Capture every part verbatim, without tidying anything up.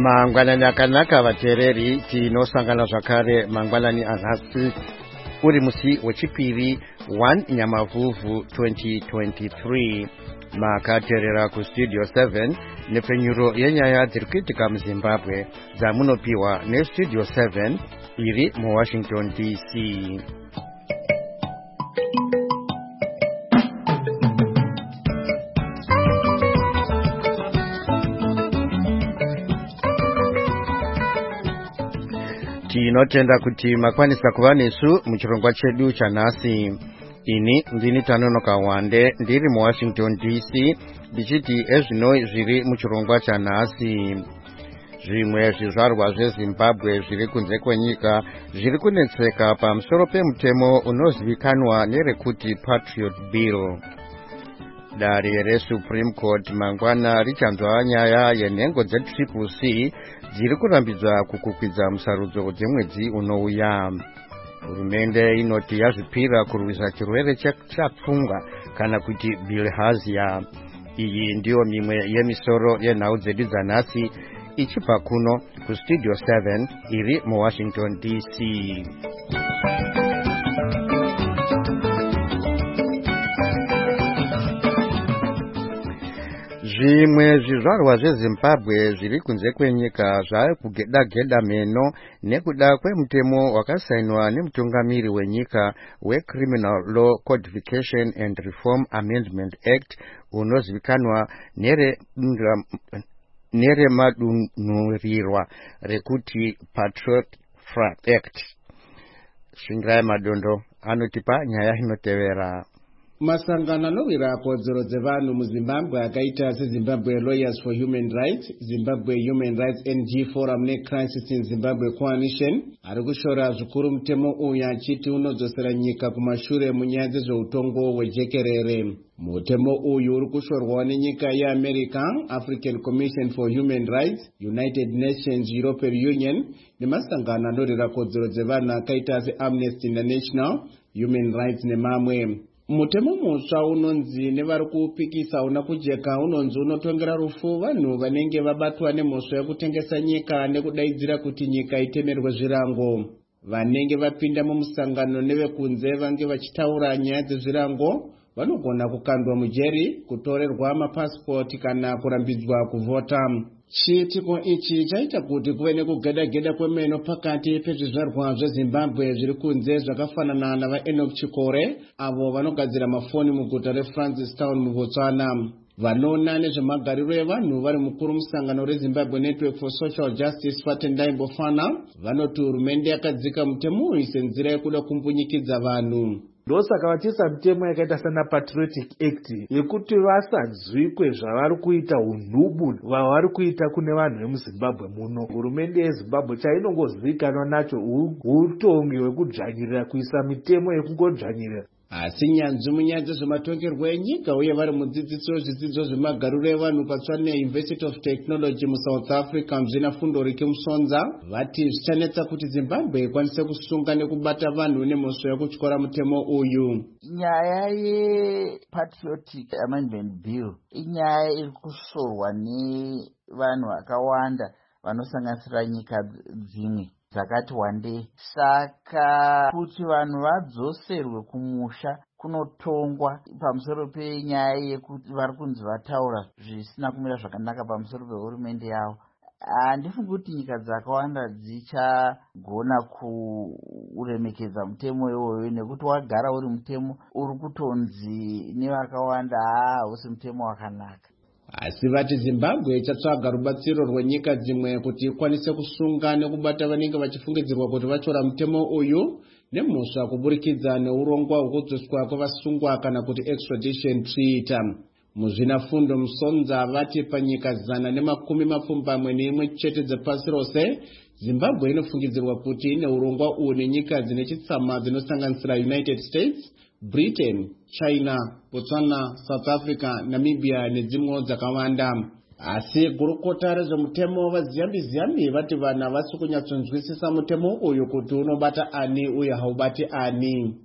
Mangwanani akanaka vateereri, tinosangana zvakare mangwanani anhasi uri musi wechipiri first Nyamavhuvhu twenty twenty-three. Makateerera kustudio seven nepfenyuro yenyaya dziri kuitika muZimbabwe dzamunopiwa nestudio seven iri muWashington D C. Tinotenda kuti makwanisa kuva nesu muchirongwa chedu chanhasi. Ini ndini Tanonoka Wande ndiri muWashington D C ndichiti ezvino zviri muchirongwa chanhasi. Zvimwe zvizvarwa zveZimbabwe zviri kunze kwenyika zviri kunetseka pamusoro pemutemo unozivikanwa nerekuti Patriot Bill. Dare reSupreme Court mangwana richanzwa nyaya yenhengo dzetriple C dziri kurambidza kukukwidza musarudzo dzemwedzi unouya. Hurumende inoti yazvipira kurwisa chirwere chepfungwa kana kuti bilharzia. Iyi ndiyo mimwe yemisoro yenhau dzedu dzanhasi ichibva kuno kustudio seven iri muWashington D C. Zvimwe zvizvarwa zveZimbabwe zviri kunze kwenyika zvave kugeda-geda meno nekuda kwemutemo wakasainwa nemutungamiri wenyika weCriminal Law Codification and Reform Amendment Act unozivikanwa neremadunhurirwa rekuti Patriot Act. Shingirai Madondo anotipa nyaya inotevera. Masangano anowira kodzero dzevanhu muZimbabwe akaita seZimbabwe Lawyers for Human Rights, Zimbabwe Human Rights N G Forum neCrisis in Zimbabwe Coalition ari kushora zvikuru mutemo uyu achiti unodzosera nyika kumashure munyaya dzezveutongo hwejekerere. Mutemo uyu uri kushorwa nenyika yeAmerica, African Commission for Human Rights, United Nations, European Union nemasangano anorwira kodzero dzevanhu akaita seAmnesty International, Human Rights nemamwe. Mutemo mutsva unonzi nevari kuupikisa una kujeka unonzi unotongera rufu vanhu vanenge vabatwa nemhosva yekutengesa nyika nekudaidzira kuti nyika itemerwe zvirango. Vanenge vapinda mumusangano nevekunze vange vachitaura nyaya dzezvirango vanogona kukandwa mujeri, kutorerwa mapasipoti kana kurambidzwa kuvhota. Chiitiko ichi chaita kuti kuve nekugeda-geda kwemeno pakati pezvizvarwa zveZimbabwe zviri kunze zvakafanana navaEnoch Chikore avo vanogadzira mafoni muguta reFrancistown muBotswana. Vanoona nezvemagariro evanhu vari mukuru musangano reZimbabwe Network for Social Justice Fatendai Bofana vanoti hurumende yakadzika mutemo uyu senzira yekuda kumbunyikidza vanhu. Ndosaka vachiisa mitemo yakaita sana Patriotic Act yekuti vasanzwikwe zvavari kuita unhubu vavari kuita kune vanhu vemuZimbabwe muno. Hurumende yeZimbabwe chainongozivikanwa nacho utongi hwekudzvanyirira kuisa mitemo yekungodzvanyirira. Asi nyanzvi munyaya dzezvematongerwo enyika uye vari mudzidzisi wezvidzidzo zvemagariro evanhu paTshwane University of Technology muSouth Africa Mzvina Fundorike Musonza vati zvichanetsa kuti Zimbabwe ikwanise kusunga nekubata vanhu nemhosva yekutyora mutemo uyu. Nyaya yePatriotic Amendment Bill inyaya iri kushorwa nevanhu vakawanda vanosanganisira nyika dzimwe dzakati wandei. Saka kuti vanhu vadzoserwe kumusha kunotongwa pamusoro penyaya yekuti vari kunzi vataura zvisina kumira zvakanaka pamusoro pehurumende yavo. Handifungi kuti nyika dzakawanda dzichagona kuremekedza mutemo iwoyo nekuti wagara uri mutemo uri kutonzi nevakawanda hausi mutemo wakanaka. Asi vati Zimbabwe ichatsvaga rubatsiro rwenyika dzimwe kuti ikwanise kusunga nekubata vanenge vachifungidzirwa kuti vachora mutemo uyu nemhosva kuburikidza neurongwa hwekudzoswa kwevasungwa kana kuti extradition treaty. Muzvina Fundo Musonza vati panyika zana nemakumi mapfumbamwe neimwe chete dzepasi rose Zimbabwe inofungidzirwa kuti ine urongwa uyu nenyika dzine chitsama dzinosanganisira United States, Britain, China, Botswana, South Africa, Namibia nedzimwewo dzakawanda. Asi gurukota rezvemutemo vaziyambi-ziyambi vati vanhu havasi kunyatsonzwisisa mutemo uyu kuti unobata ani uye haubati ani.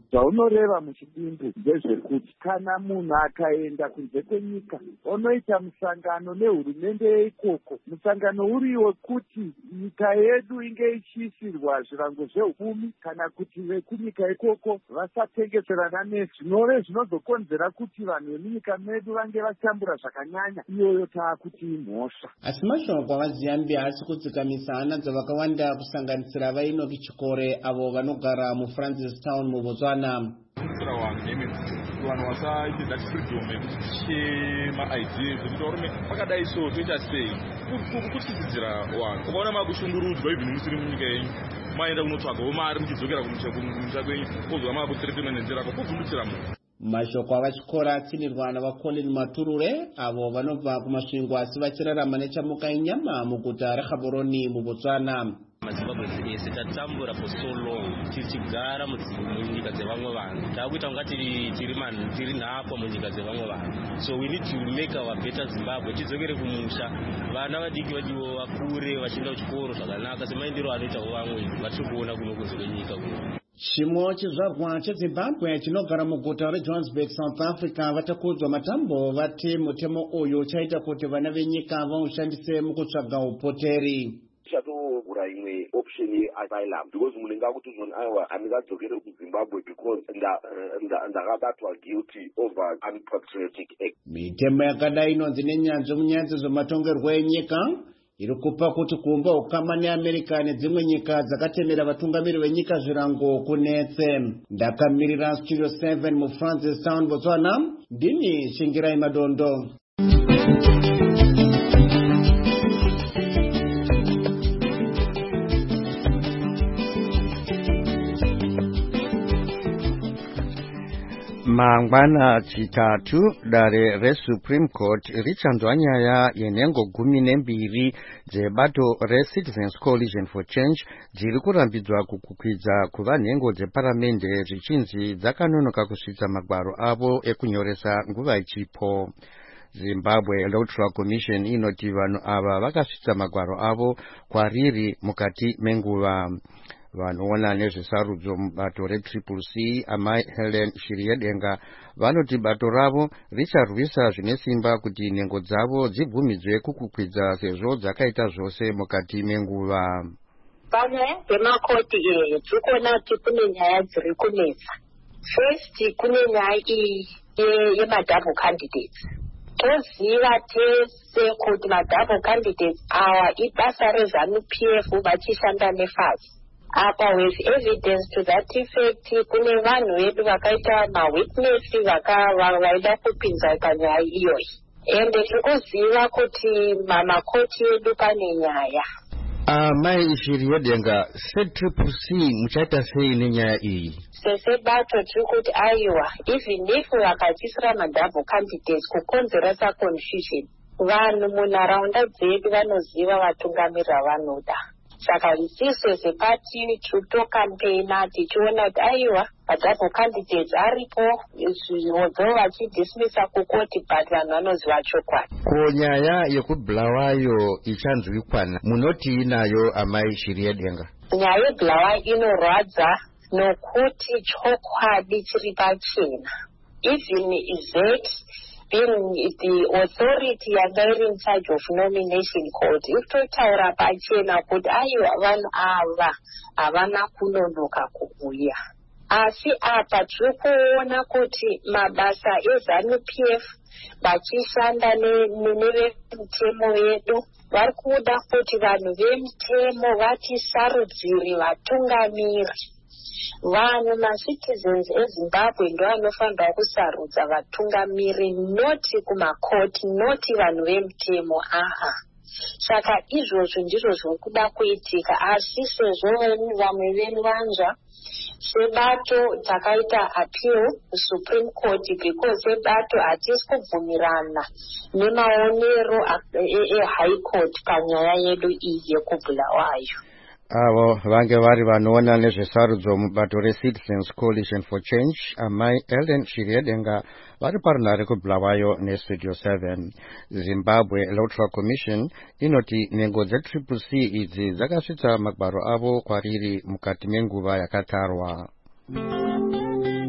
zvaunoreva muchidimbu ndezvekuti kana munhu akaenda kunze kwenyika onoita musangano nehurumende yeikoko, musangano uriwo kuti nyika yedu inge ichiisirwa zvirango zveupfumi kana kuti vekunyika ikoko vasatengeserana nezvinove zvinozokonzera kuti vanhu vemunyika medu vange vachambura zvakanyanya, iyoyo taakuti imhosva. Asi mashoko avaziyambia asi kutsikamisa hana dzavakawanda kusanganisira vainoki Chikore avo vanogara muFrancistown muBotswana. Muzira wangu nemi vanhu vasaite that freedom yekushare ma-ideas ekuti varume vakadai so toita sei kutyisidzira vanhu. Ukaona makushungurudzwa even musiri munyika yenyu maenda kunotsvagawo mari muchidzokera kumusha kwenyu kozwa makutsiretemwe nenzira ako kuvhundutira munhu. Mashoko avachikora atsinirwa navaColin Maturure avo vanobva kumasvingo asi vachirarama nechamuka inyama muguta reGaborone muBotswana. maZimbabwe ese tatambura for so long tichigara munyika dzevamwe vanhu takuita kunga tiri tiri man tiri nhapwa munyika dzevamwe vanhu, so we need to make our better Zimbabwe. Tidzokere kumusha, vana vadiki vadiwo vakure vachienda kuchikoro zvakanaka semaindiro anoitawo vamwe vatiri kuona kuno kunze kwenyika kuno. Chimwe chizvarwa cheZimbabwe chinogara muguta reJohannesburg, South Africa vatakudzwa matambo vati mutemo uyu chaita kuti vana venyika vaushandise mukutsvaga upoteri. Chatovhura imwe option yeasylum because munhu ngakuti zvoni aiwa handingadzokere kuZimbabwe because ndakabatwa guilty over unpatriotic act. Mitemo yakadai inonzi nenyanzvi munyanzi zvematongerwo enyika iri kupa kuti kuumba ukama neAmerica nedzimwe nyika dzakatemera vatungamiri venyika zvirango kunetse. Ndakamirira Studio seven muFrancistown Botswana, ndini Shingirai Madondo. Mangwana chitatu dare reSupreme Court richanzwa nyaya yenhengo gumi nembiri dzebato reCitizens Coalition for Change dziri kurambidzwa kukwidza kuva nhengo dzeparamende zvichinzi dzakanonoka kusvitsa magwaro avo ekunyoresa nguva ichipo. Zimbabwe Electoral Commission inoti vanhu ava vakasvitsa magwaro avo kwariri mukati menguva. Vanoona nezvesarudzo mubato reTriple C amai Helen Shiriedenga vanoti bato ravo richarwisa zvine simba kuti nhengo dzavo dzibvumidzwe kukukwidza sezvo dzakaita zvose mukati menguva. Panyaya dzemakoti iyi tiri kuona kuti kune nyaya dziri kunetsa. First kune nyaya iyi yemadouble candidates. Toziva tese kuti madouble candidates awa ibasa reZANU-P F vachishanda neFASI. Apa with evidence to that effect kune vanhu vedu vakaita mawitness vakaida kupinza panyaya iyoyi, ende tiri kuziva kuti mamakoti edu pane nyaya. Amai Shiriedenga, seTriple C muchaita sei nenyaya iyi? Sesebato tiri kuti aiwa, even if vakachisira madouble candidates kukonzeresa confusion, vanhu munharaunda dzedu vanoziva vatungamiri vavanoda. Saka isiso sepati titokampena tichiona kuti aiwa madouble candidates aripo zvinodzowo vachidhismisa kukoti but vanhu vanoziva chokwadi. Ko nyaya yekubulawayo ichanzwikwana munoti inayo amai Shiriedenga? Nyaya yebulawayo inorwadza nokuti chokwadi chiri pachena. Even that being the authority yanga in charge of nomination court itotaura pachena kuti aiwa vanhu ava havana kunonoka kuuya. Asi apa tiri kuona kuti mabasa eZANU-P F vachishanda nevemutemo vedu vari kuda kuti vanhu vemutemo vatisarudzire vatungamiri. Vanhu macitizens eZimbabwe ndo vanofanira kusarudza vatungamiri, noti kumakoti, noti vanhu vemutemo. Aha, saka izvozvo ndizvo zviri kuda kuitika. Asi sezvo vamwe venyu vanzwa sebato takaita appeal Supreme Court because sebato hatisi kubvumirana nemaonero eHigh Court panyaya yedu iyi yekubulawayo. Avo vange vari vanoona nezvesarudzo mubato reCitizens Coalition for Change amai Helen Shiriedenga vari parunhare kubulawayo neStudio seven. Zimbabwe Electoral Commission inoti nhengo dzeTriple C idzi dzakasvitsa magwaro avo kwariri mukati menguva yakatarwa.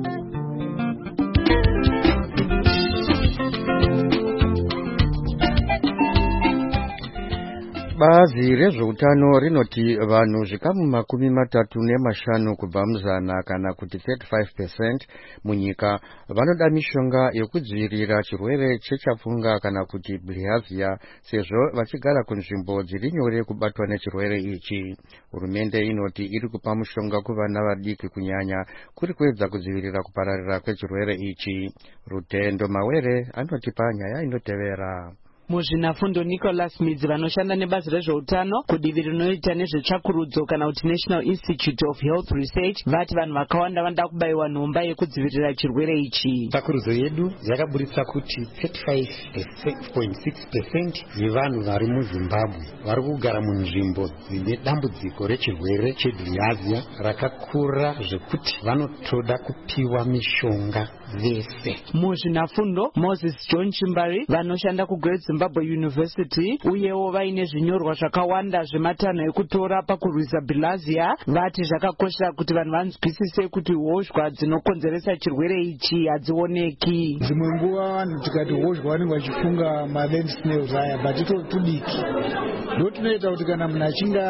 Bazi rezveutano rinoti vanhu zvikamu makumi matatu nemashanu kubva muzana kana kuti thirty-five percent munyika vanoda mishonga yekudzivirira chirwere chechapfunga kana kuti bilharzia sezvo vachigara kunzvimbo dziri nyore kubatwa nechirwere ichi. Hurumende inoti iri kupa mushonga kuvana vadiki kunyanya kuri kuedza kudzivirira kupararira kwechirwere ichi. Rutendo Mawere anotipa nyaya inotevera. Muzvinafundo Nicholas Midzi vanoshanda nebazi rezveutano kudivi rinoita nezvetsvakurudzo kana kuti National Institute of Health Research vati vanhu vakawanda vanoda kubayiwa nhomba yekudzivirira chirwere ichi. Tsvakurudzo yedu yakaburitsa kuti thirty-five point six percent yevanhu vari muZimbabwe vari kugara munzvimbo dzine dambudziko rechirwere chebilharzia rakakura zvekuti vanotoda kupiwa mishonga vese. Muzvinafundo Moses John Chimbari vanoshanda kuGreat Zimbabwe University uyewo vaine zvinyorwa zvakawanda zvematanho ekutora pakurwisa bilharzia vati zvakakoshera kuti vanhu vanzwisise kuti hozhwa dzinokonzeresa chirwere ichi hadzioneki. Dzimwe nguva vanhu tikati hozhwa vanenge vachifunga maland snails aya but ito tudiki ndo tunoita kuti kana munhu achinge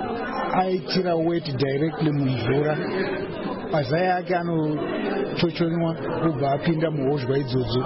aitira wet directly mumvura mazai ake anochochonywa kubva apinda muhozhwa idzodzo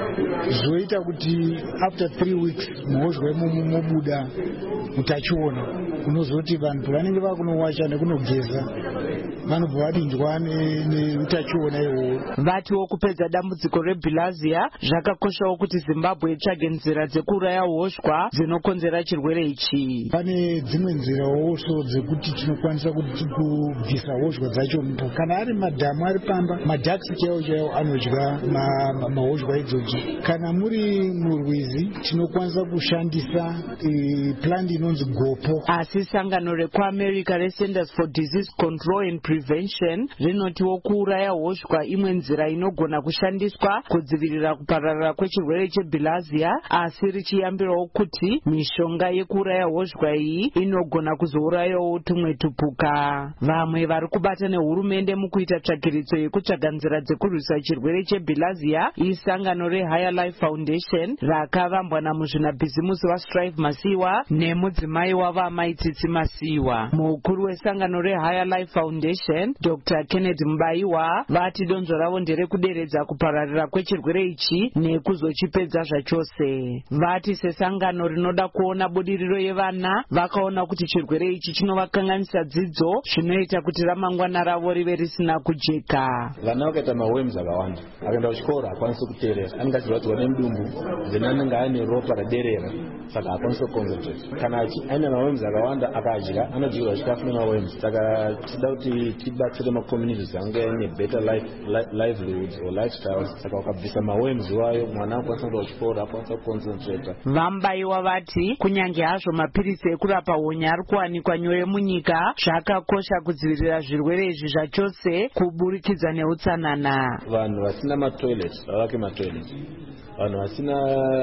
zvoita kuti after three weeks muhozhwa imomo mobuda mutachiona unozoti vanhu pavanenge vakunowacha nekunogeza vanobva vadinjwa neutachiona iwowo. Vatiwo kupedza dambudziko rebilharzia zvakakoshawo kuti Zimbabwe itsvage nzira dzekuuraya hozhwa dzinokonzera chirwere ichi. Pane dzimwe nzirawo so dzekuti tinokwanisa kuti kubvisa hozhwa dzacho mpo kana ari madhamu ari pamba madhakisi chaiwo chaiwo anodya mahozhwa idzodzo. Kana muri murwizi tinokwanisa kushandisa plant inonzi gopo. Asi sangano rekuAmerica reCenters for Disease Control and Prevention rinotiwo kuuraya hozhwa imwe nzira inogona kushandiswa kudzivirira kupararira kwechirwere chebilharzia asi richiyambirawo kuti mishonga yekuuraya hozhwa iyi inogona kuzourayawo tumwe tupuka. Vamwe vari kubata nehurumende mukuita tsvakiritso yekutsvaga nzira dzekurwisa chirwere chebilharzia isangano reHigher Life Foundation rakavambwa namuzvinabhizimusi waStrive Masiwa nemudzimai wavo Amaitsitsi Masiwa. Mukuru wesangano reHigher Life Foundation Doctor Kennedy Mbaiwa vati donzvo ravo nderekuderedza kupararira kwechirwere ichi nekuzochipedza zvachose. Vati sesangano rinoda kuona budiriro yevana vakaona kuti chirwere ichi chinovakanganisa dzidzo zvinoita kuti ramangwana ravo rive risina kujeka. Vana vakaita mawems akawanda akaenda kuchikoro hakwanisi kuteerera anenge achirwadziwa nemudumbu then anenge aine ropa raderera saka hakwanisi kuconcentrate. Kana aine mawems akawanda akadya anodyirwa chikafu nemawems. Saka tida kuti tibatsire macommunities ange aine better life, livelihoods or lifestyles. Saka wakabvisa mawems iwayo mwana akwanisa kuenda kuchikoro akwanisa kuconcentrate. Vambaiwa vati kunyange hazvo mapirisi ekurapa honya ari kuwanikwa nyore munyika zvakakosha kudzivirira zvirwere izvi zvachose kuburikidza neutsanana. Vanhu vasina matoilet vavake matoilet. Vanhu vasina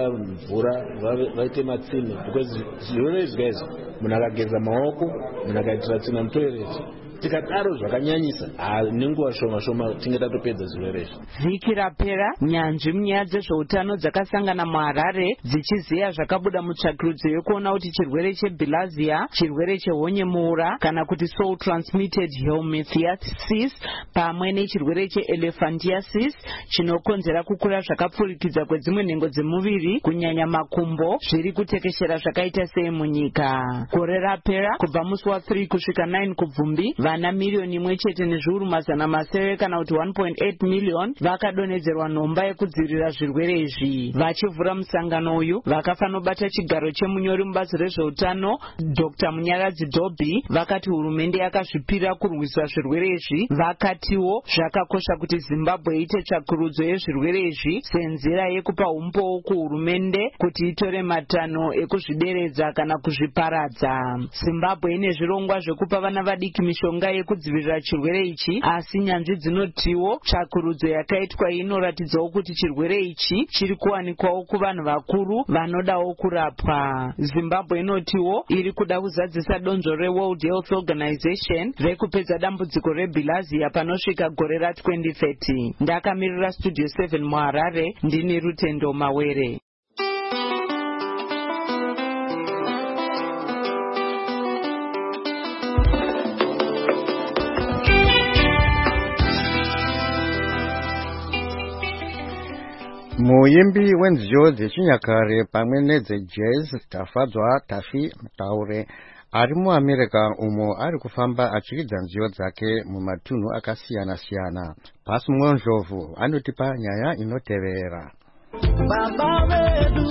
mvura vaite matsime because zvirwere izvi guys munhu akageza maoko munhu akaitira tsime mutoilet tikadaro zvakanyanyisa nenguva shoma shoma tinge tatopedza zvirwere izvi. Vhiki rapera nyanzvi munyaya dzezveutano dzakasangana muHarare dzichiziya zvakabuda mutsvakirudzo yokuona kuti chirwere chebilharzia, chirwere chehonye muura kana kuti soul transmitted helminthiasis pamwe nechirwere cheelephantiasis chinokonzera kukura zvakapfurikidza kwedzimwe nhengo dzemuviri kunyanya makumbo zviri kutekeshera zvakaita sei munyika. Gore rapera kubva musi wa three kusvika nine kubvumbi vana miliyoni imwe chete nezviuru mazana masere kana kuti one point eight million vakadonhedzerwa nhomba yekudzivirira zvirwere izvi. Vachivhura musangano uyu vakafanobata chigaro chemunyori mubazi rezveutano Doctor Munyaradzi Dobby vakati hurumende yakazvipira kurwisa zvirwere izvi. Vakatiwo zvakakosha kuti Zimbabwe iite tsvakurudzo yezvirwere izvi senzira yekupa umbowo kuhurumende kuti itore matanho ekuzvideredza kana kuzviparadza. Zimbabwe ine zvirongwa zvekupa vana vadiki mishonga yekudzivirira chirwere ichi asi nyanzvi dzinotiwo tsvakurudzo yakaitwa inoratidzawo kuti chirwere ichi chiri kuwanikwawo kuvanhu vakuru vanodawo kurapwa. Zimbabwe inotiwo iri kuda kuzadzisa donzvo reWorld Health Organization rekupedza dambudziko rebilharzia panosvika gore ratwenty thirty. Ndakamirira Studio seven muHarare ndini Rutendo Mawere. Muimbi wenzio dzechinyakare pamwe nedzejazz tafadzwa tafi taure ari muAmerica umo ari kufamba achiridza nziyo dzake mumatunhu akasiyana-siyana. Pasi Mwonjovu anotipa nyaya inotevera. Baba vedu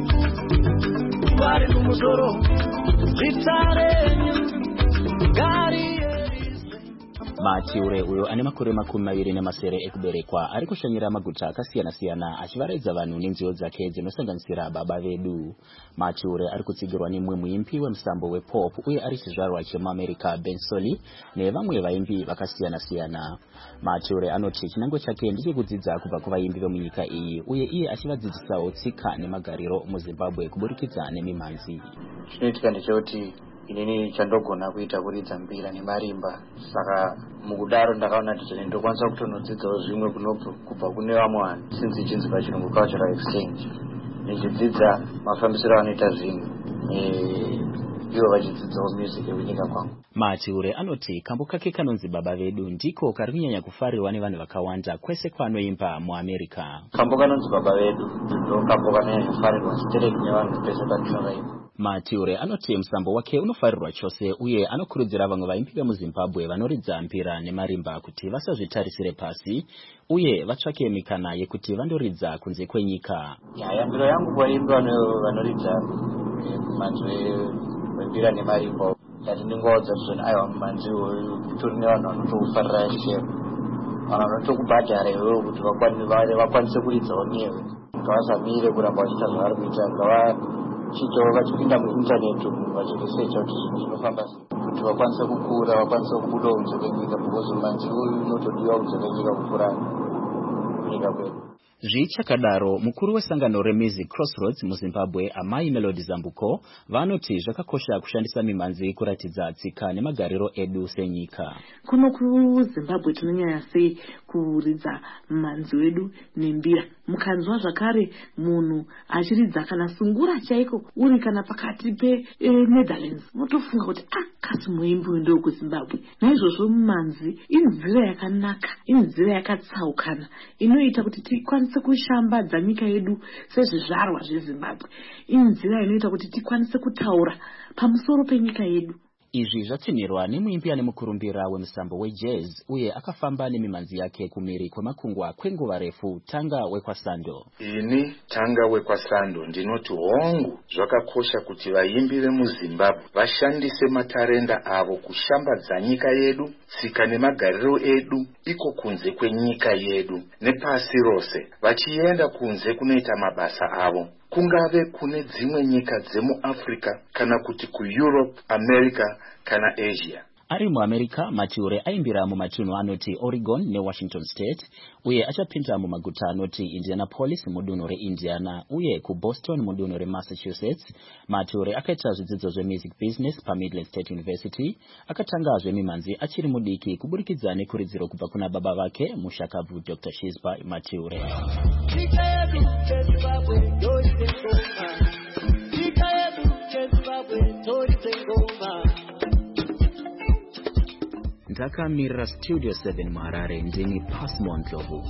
vari kumusoro zvitarenyu gari Machiure uyo ane makore makumi maviri nemasere ekuberekwa ari kushanyira maguta akasiyana-siyana achivaraidza vanhu nenziyo dzake dzinosanganisira baba vedu. Machiure ari kutsigirwa nemumwe muimbi wemusambo wepop uye ari chizvarwa chemuAmerica Ben Soli nevamwe vaimbi vakasiyana-siyana. Machiure anoti chinangwa chake ndechekudzidza kubva kuvaimbi vemunyika iyi uye iye achivadzidzisawo tsika nemagariro muZimbabwe kuburikidza nemimhanzi. Chinoitika ndechekuti inini chandogona kuita kuridza mbira nemarimba, saka mukudaro ndakaona kuti ndokwanisa kutonodzidzawo zvimwe kubva kune vamwe vanhu since ichinzi pachirungu cultural exchange, nichidzidza mafambisiro anoita zvinhu ivo vachidzidzawo music yekunyika kwangu. Machiure anoti kambo kake kanonzi baba vedu ndiko kari kunyanya kufarirwa nevanhu vakawanda kwese kwanoimba muAmerica. Kambo kanonzi baba vedu ndo kambo kanonyanya kufarirwa straight nevanhu pese patinovaimba. Machiure anoti musambo wake unofarirwa chose uye anokurudzira vamwe vaimbi vemuZimbabwe vanoridza mbira nemarimba kuti vasazvitarisire pasi uye vatsvake mikana yekuti vandoridza kunze kwenyika. Yambiro yangu vaimbi vanoridza manzwi wembira nemarimba ndati ndingoudza kuti aiwa manzwi utori nevanhu vanotokufarira shero, vanhu vanotokubhadhara iwewe kuti vakwanise kuridzawo newe, ngavasamire kuramba vachiita zvavari kuita, ngava chicho vachipinda muintaneti vachiresecha kuti zvinhu zvinofamba kuti vakwanise kukura, vakwanise kubuda kunze kwenyika, because manzi uyu unotodiwa kunze kwenyika kupfuura kunyika kwedu. Zvichakadaro mukuru wesangano remusic Crossroads muZimbabwe Amai Melody Zambuko vanoti zvakakosha kushandisa mimhanzi kuratidza tsika nemagariro edu senyika. Kuno kuZimbabwe tinonyanya sei kuridza mimhanzi wedu nembira. Mukanzwa zvakare munhu achiridza kana sungura chaiko uri kana pakati pe e, Netherlands, motofunga kuti ah kasi muimbi ndo kuZimbabwe. Naizvozvo mimhanzi inzira yakanaka, inzira yakatsaukana inoita kuti tikwanise kushambadza nyika yedu sezvizvarwa zveZimbabwe. Inzira inoita kuti tikwanise kutaura pamusoro penyika yedu. Izvi zvatsinirwa nemuimbi ane mukurumbira wemusambo wejazz uye akafamba nemimhanzi yake kumiri kwemakungwa kwenguva refu Tanga wekwasando. Ini Tanga wekwasando ndinoti hongu zvakakosha kuti vaimbi vemuZimbabwe vashandise matarenda avo kushambadza nyika yedu, tsika nemagariro edu iko kunze kwenyika yedu nepasi rose, vachienda kunze kunoita mabasa avo, kungave kune dzimwe nyika dzemuAfrica kana kuti kuEurope, America kana Asia. Ari muAmerica, Machiure aimbira mumatunhu anoti Oregon neWashington State uye achapinda mumaguta anoti Indianapolis mudunhu reIndiana uye kuBoston mudunhu reMassachusetts. Machiure akaita zvidzidzo zvemusic business paMidland State University. Akatanga zvemimhanzi achiri mudiki kuburikidza nekuridziro kubva kuna baba vake mushakabvu Doctor Shizba Machiure. Ndakamirira Studio seven muHarare ndini Pasi Mwonjovu.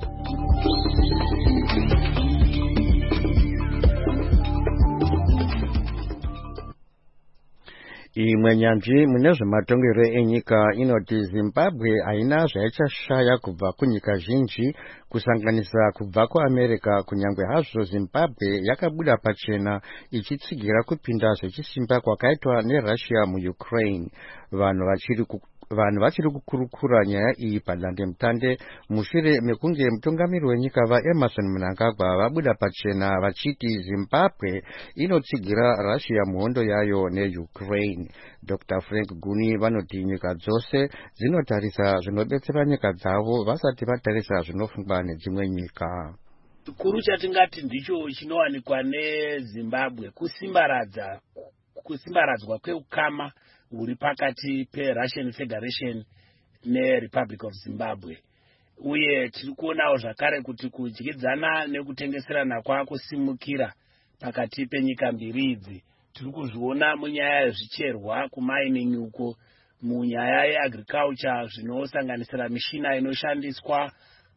Imwe nyanzvi mune zvematongero enyika inoti Zimbabwe haina zvaichashaya kubva kunyika zhinji kusanganisa kubva kuAmerica, kunyangwe hazvo Zimbabwe yakabuda pachena ichitsigira kupinda zvechisimba kwakaitwa neRussia muUkraine. Vanhu vachiri vanhu vachiri kukurukura nyaya iyi padande mutande mushure mekunge mutungamiri wenyika vaEmerson Mnangagwa vabuda pachena vachiti Zimbabwe inotsigira Russia muhondo yayo neUkraine. Doctor Frank Guni vanoti nyika dzose dzinotarisa zvinobetsera nyika dzavo vasati vatarisa zvinofungwa nedzimwe nyika. Chikuru chatingati ndicho chinowanikwa neZimbabwe kusimbaradza kusimbaradzwa kweukama uri pakati peRussian Federation neRepublic of Zimbabwe, uye tiri kuonawo zvakare kuti kudyidzana nekutengeserana kwakusimukira pakati penyika mbiri idzi. Tiri kuzviona munyaya yezvicherwa kumining uko, munyaya yeagriculture zvinosanganisira mishina inoshandiswa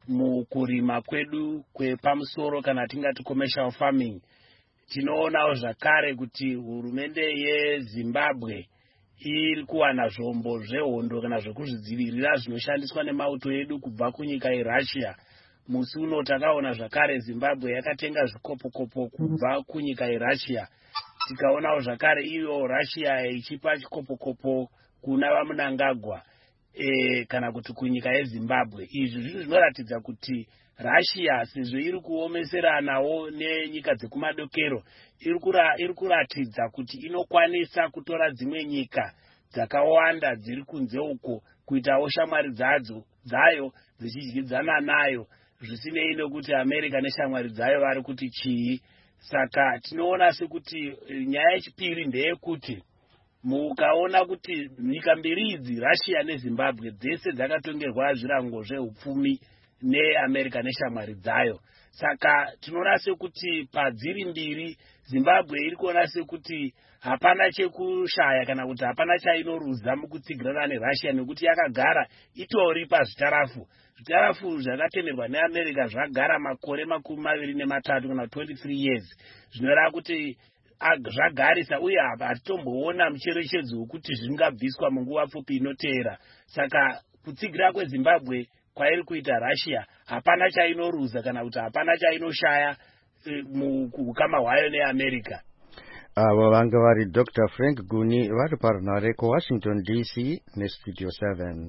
mukurima kwedu kwepamusoro kana tingati commercial farming. Tinoonawo zvakare kuti hurumende yeZimbabwe iri kuwana zvombo zvehondo kana zvekuzvidzivirira zvinoshandiswa nemauto edu kubva kunyika yeRussia. Musi uno takaona zvakare Zimbabwe yakatenga zvikopokopo kubva kunyika yeRussia. Tikaonawo zvakare iyo Russia ichipa chikopokopo kuna vaMnangagwa e, kana kuti kunyika yeZimbabwe. Izvi zvinhu zvinoratidza kuti Russia sezvo iri kuomeseranawo nenyika dzekumadokero iri kuratidza kuti inokwanisa kutora dzimwe nyika dzakawanda dziri kunze uko kuitawo shamwari dzadzo dzayo dzichidyidzana nayo zvisinei nekuti America neshamwari dzayo vari kuti chii. Saka tinoona sekuti nyaya yechipiri ndeyekuti mukaona kuti nyika mbiri idzi Russia neZimbabwe dzese dzakatongerwa zvirango zveupfumi neAmerica neshamwari dzayo. Saka tinoona sekuti padziri mbiri Zimbabwe iri kuona sekuti hapana chekushaya kana kuti hapana chainoruza mukutsigirana neRussia nekuti yakagara itori pazvitarafu. Zvitarafu zvakatemerwa neAmerica zvagara makore makumi maviri nematatu kana twenty-three years. Zvinoreva kuti zvagarisa uye hatitomboona mucherechedzo wekuti zvingabviswa munguva pfupi inoteera. Saka kutsigira kweZimbabwe kwairi kuita Russia hapana chainoruza kana kuti hapana chainoshaya mukukama hwayo neAmerica. Avo vanga vari Doctor Frank Guni vari parunare kuWashington D C nestudio seven.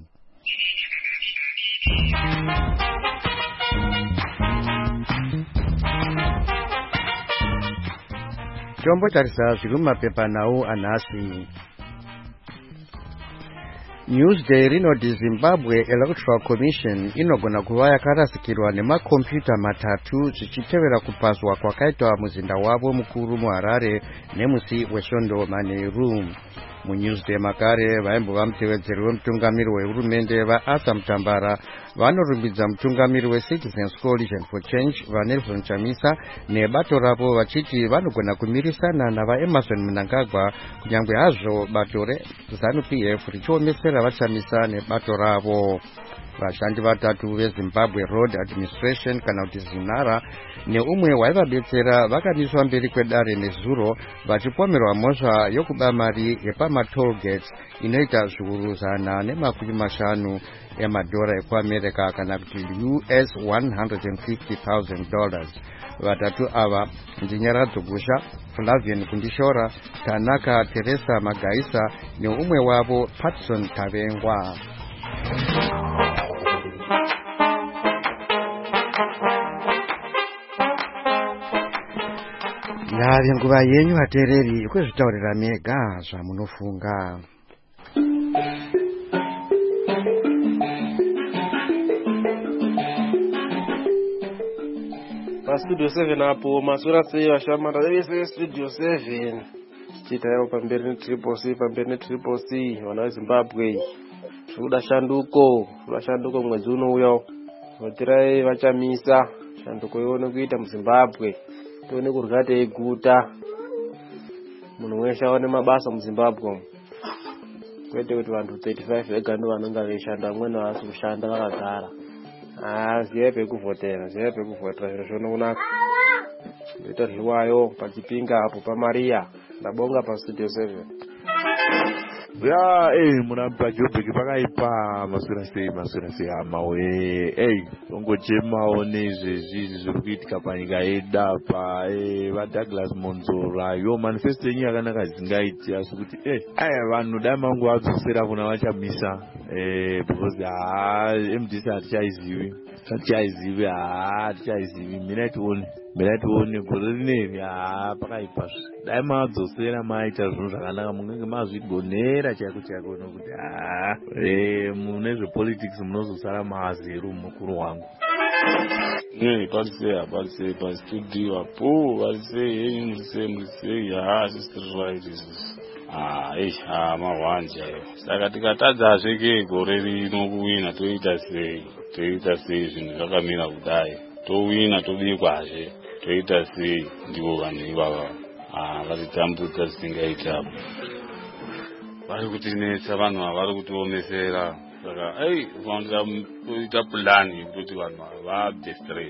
Chombo tarisa zviri mumapepa nawo anhasi. Newsday rinoti Zimbabwe Electoral Commission inogona kuva yakarasikirwa nemakombiyuta matatu zvichitevera kupazwa kwakaitwa muzinda wavo mukuru muHarare nemusi wesvondo manheru. MuNewsday makare vaimbova mutevedzeri wemutungamiri wehurumende vaArthur Mutambara vanorumbidza mutungamiri weCitizens Coalition for Change vaNelson Chamisa nebato ravo vachiti vanogona kumirisana navaEmerson Mnangagwa kunyange hazvo bato reZANU-P F richiomesera vaChamisa nebato ravo. Vashandi vatatu veZimbabwe Road Administration kana kuti ZINARA neumwe waivabetsera vakamiswa mberi kwedare nezuro vachipomerwa mhosva yokuba mari yepamatoll gates inoita zviuru zana nemakumi mashanu emadhora ekuAmerica kana kuti U S one hundred fifty thousand dollars. Vatatu ava ndiNyaradzo Gusha, Flavian Kundishora, Tanaka Teresa Magaisa neumwe wavo Patson Tavengwa. Yari nguva yenyu vateereri kwezvitaurira mega zvamunofunga. Studio seven apo masura sei vashamara vese Studio seven chitayo pamberi ne triple C pamberi ne triple C wana weZimbabwe zvoda shanduko zvoda shanduko mwedzi unouya votirai vaChamisa shanduko yone kuita muZimbabwe tione kurya teiguta munhu weshe aone mabasa muZimbabwe kwete kuti vantu thirty-five vega ndo vanonga veishanda amweni havasi kushanda vakagara. Ah, ziye pekuvhotera ziye pekuvhotera zviro zvinokunaka ndoita zviwayo pachipinga apo paMaria. Ndabonga paStudio seven. Ya eh munampa Joburg pakaipa masura sei masura sei amawe eh ongochemawo nezvezvi zviri kuitika panyika yedu apa eh va Douglas Monzora yo manifesto yenyu yakanaka zingaiti asi kuti eh aya vanhu dai mangu vadzosera kuna vaChamisa eh because ah M D C atichaizivi atichaizivi ah atichaizivi mina tione mina tione gore rineri ah pakaipa dai madzosera maita zvinhu zvakanaka munenge mazvigonera chako chako nokuti ah eh mune zvepolitics munozosara mazeru mukuru wangu. Eh pasea pasea pastudio apo pasea yenyu same say ah sister right is ah eh ah mawanja saka tikatadza zveke gore rino kuwina toita sei toita sei zvinhu zvakamira kudai towina tobikwazve toita sei ndivo vanhu ivava ah vatitambudza zvisingaita vari kutinetsa vanhu ava vari kutiomesera saka ei vanza kuita plani kuti vanhu vabve straight.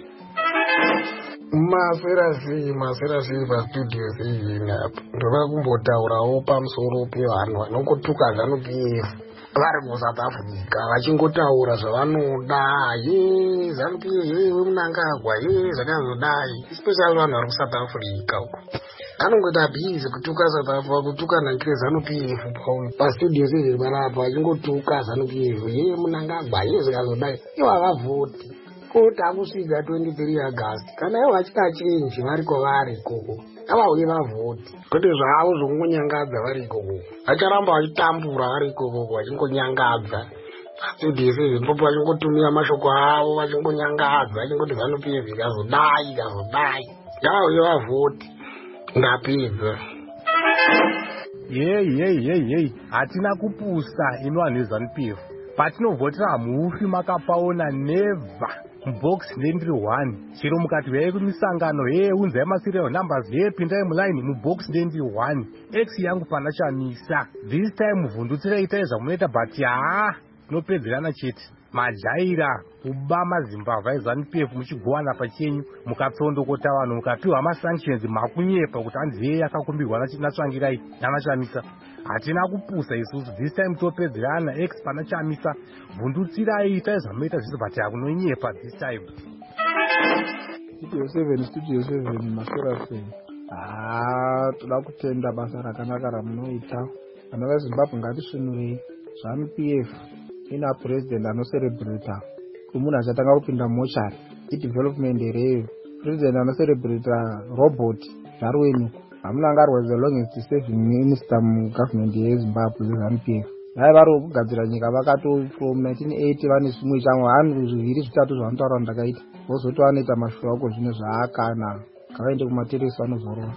Masera sei masera sei pastudio sei apa ndoda kumbotaurawo pamusoro pevanhu vanongotuka ZANU-P F vari muSouth Africa vachingotaura zvavanoda ye ZANU-P F ye wemunangagwa ye zvakazodai especially vanhu vari kuSouth Africa uko anongoita bhizi kutuka South Africa kutuka nankire ZANU-P F pastudio sei vanapa vachingotuka ZANU-P F ye munangagwa ye zvakazodai ivo havavhoti kuti akusvika twenty-three August kana ivo vachita chinji vari kwavari ikoko avauye vavhoti kwete zvavo zvokungonyangadza vari ikoko vacharamba vachitambura vari ikoko vachingonyangadza pastudio sei popo vachingotumira mashoko avo vachingonyangadza vachingoti ZANU-P F ikazodai ikazodai ngavauye vavhoti ndapedza. Yei yei yei yei hatina kupusa ino vanhu veZANU-P F patinovhotera hamufi makapaona never mubox ndendiri one chero mukati vyai kumisangano he unzai maserial numbers he pindai muline mubox ndendiri one x yangu pana chamisa this time vhundutsirai itai zvamunoita but haa tinopedzerana chete majaira kuba mazimbabwe eZANU-P F muchigowana pachenyu mukatsondokota vanhu mukapiwa masanctions makunyepa kuti hanzi yakakumbirwa natsvangirai nanachamisa hatina kupusa isusu this time topedzerana x pana chamisa vhundutsirai itai zvamunoita zvisi but yakunonyepa this time. Studio seven Studio seven masora sei haa toda kutenda basa rakanaka ramunoita vana veZimbabwe ngatisvinurei ZANU-P F ina president anoserebrata kumunhu achatanga kupinda mochari idevelopment hereyo president anoserebrata robot Darwin hamunangarwa as long as saving minister mugovernment yeZimbabwe ZANU-P F dai vari kugadzira nyika vakato from nineteen eighty vane zvimwe chamwe hanhu zviviri zvitatu zvanotaura ndakaita vozoti vanoita mashuwa uko zvine zvaakana ngavaende kumateresi vanozorora.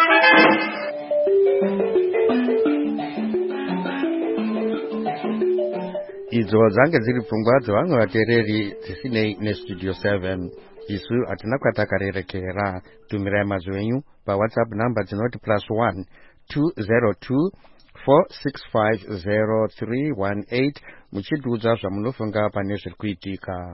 Idzo dzange dziri pfungwa dzevamwe vateereri dzisinei neStudio seven isu hatina kwatakarerekera. Tumirai mazwi enyu pawhatsapp number dzinoti plus one two zero two four six five zero three one eight muchitiudza zvamunofunga pane zviri kuitika.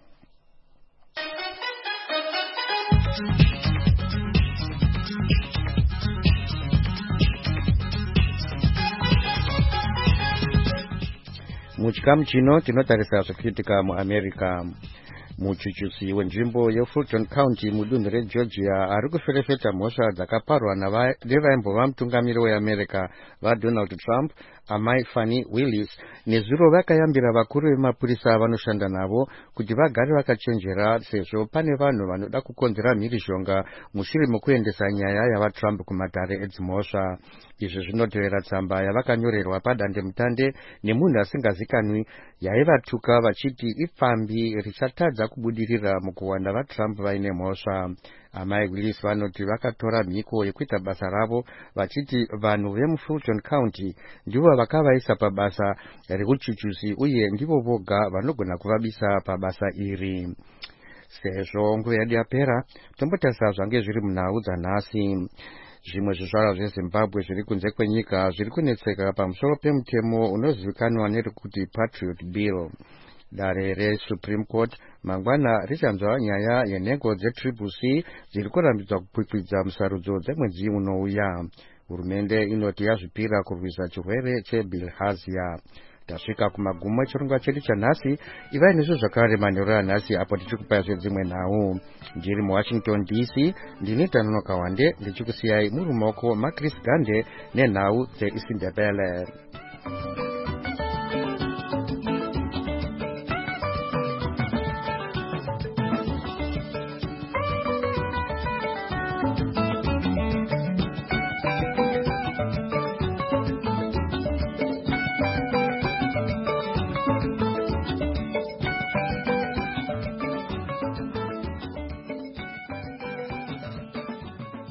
Muchikamu chino tinotarisa zvikuitika muAmerica. Muchuchusi wenzvimbo yeFulton County mudunhu reGeorgia ari kuferefeta mhosva dzakaparwa nevaimbova mutungamiri weAmerica vaDonald Trump, amai Fannie Willis nezuro vakayambira vakuru vemapurisa vanoshanda navo kuti vagare vakachenjera sezvo pane vanhu vanoda kukonzera mhirizhonga mushure mokuendesa nyaya yavaTrump kumatare edzimhosva. Izvi zvinotevera tsamba yavakanyorerwa padandemutande nemunhu asingazikanwi yaivatuka vachiti ipfambi richatadza kubudirira mukuwanda vaTrump vaine mhosva. Amai Willis vanoti vakatora mhiko yekuita basa ravo vachiti vanhu vemuFulton County ndivo vakavaisa pabasa rekuchuchusi uye ndivo voga vanogona kuvabisa pabasa iri. Sezvo nguva yedu yapera tombotarisa zvange zviri munhau dzanhasi. Zvimwe zvizvarwa zveZimbabwe zviri kunze kwenyika zviri kunetseka pamusoro pemutemo unozivikanwa nerekuti Patriot Bill. Dare reSupreme Court mangwana richanzwa nyaya yenhengo dzeTriple C dziri kurambidzwa kupwikwidza musarudzo dzemwedzi unouya. Hurumende inoti yazvipira kurwisa chirwere chebilharzia. Tasvika kumagumo echirongwa chedu chanhasi. Ivai nezvo zvakare manheru anhasi apo tichikupai zvedzimwe nhau. Ndiri muWashington D C ndini Tanono Kawande ndichikusiyai muri mumaoko maChris Gande nenhau dzeIsindebele.